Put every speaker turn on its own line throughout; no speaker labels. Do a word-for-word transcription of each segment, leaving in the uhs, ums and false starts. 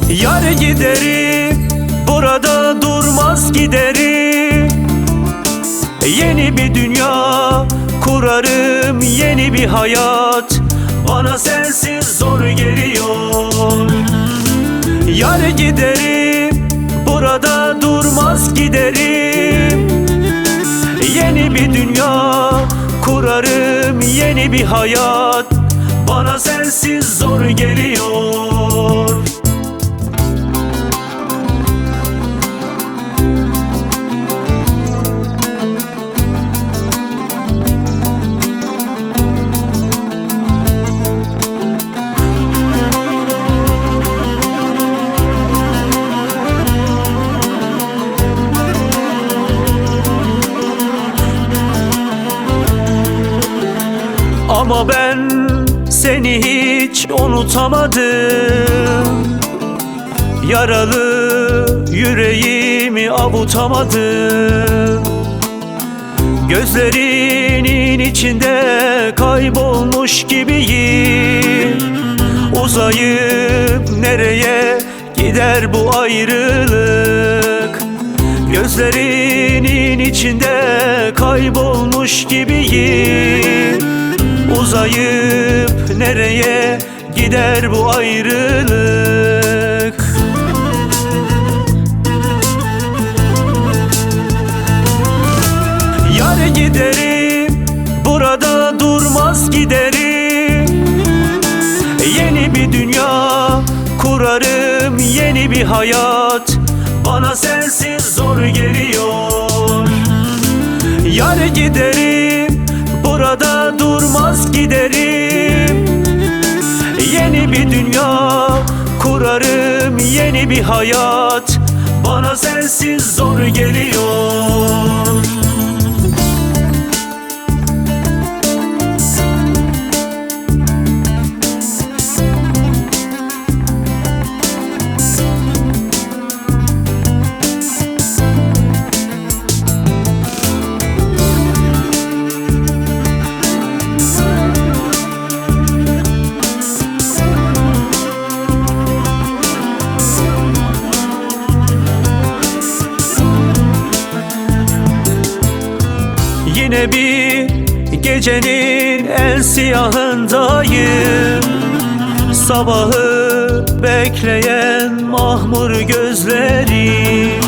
Yar giderim, burada durmaz giderim. Yeni bir dünya kurarım, yeni bir hayat. Bana sensiz zor geliyor. Yar giderim, burada durmaz giderim. Yeni bir dünya kurarım, yeni bir hayat. Bana sensiz zor geliyor. Ama ben seni hiç unutamadım. Yaralı yüreğimi avutamadım. Gözlerinin içinde kaybolmuş gibiyim. Uzayıp nereye gider bu ayrılık? Gözlerinin içinde kaybolmuş gibiyim. Uzayıp nereye gider bu ayrılık? Yar giderim, burada durmaz giderim. Yeni bir dünya kurarım, yeni bir hayat. Bana sensiz zor geliyor. Yar giderim, burada durmaz giderim. Yeni bir dünya kurarım, yeni bir hayat. Bana sensiz zor geliyor. Yine bir gecenin en siyahındayım. Sabahı bekleyen mahmur gözlerim.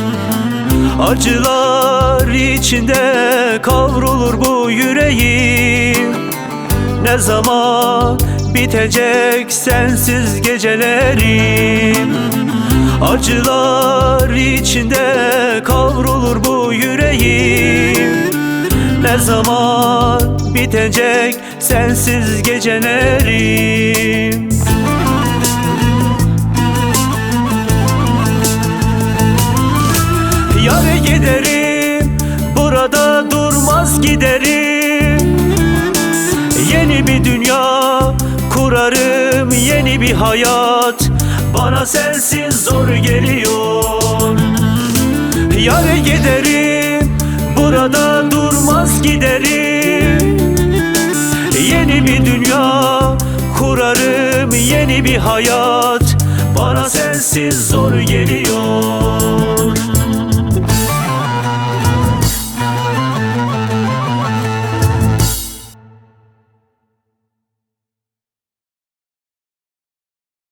Acılar içinde kavrulur bu yüreğim. Ne zaman bitecek sensiz gecelerim? Acılar içinde kavrulur bu yüreğim. Ne zaman bitecek sensiz gecelerim? Yar giderim, burada durmaz giderim. Yeni bir dünya kurarım, yeni bir hayat. Bana sensiz zor geliyor. Yar giderim, burada durmaz giderim. Yeni bir dünya kurarım, yeni bir hayat. Bana sensiz zor geliyor.